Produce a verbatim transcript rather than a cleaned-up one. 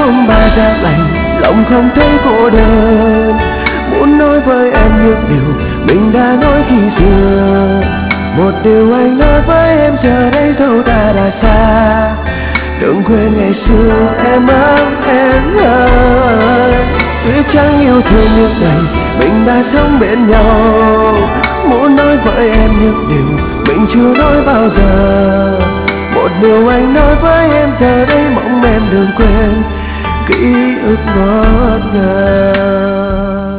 buông ba ra lạnh, lòng không thấy cô đơn. Muốn nói với em những điều mình đã nói khi xưa. Một điều anh nói với em giờ đây dẫu ta đã xa, đừng quên ngày xưa em ấm em ơi. Tuy chẳng yêu thương những ngày mình đã sống bên nhau, muốn nói với em những điều mình chưa nói bao giờ. Một điều anh nói với em giờ đây mong em đừng quên ký ức ngọt ngào.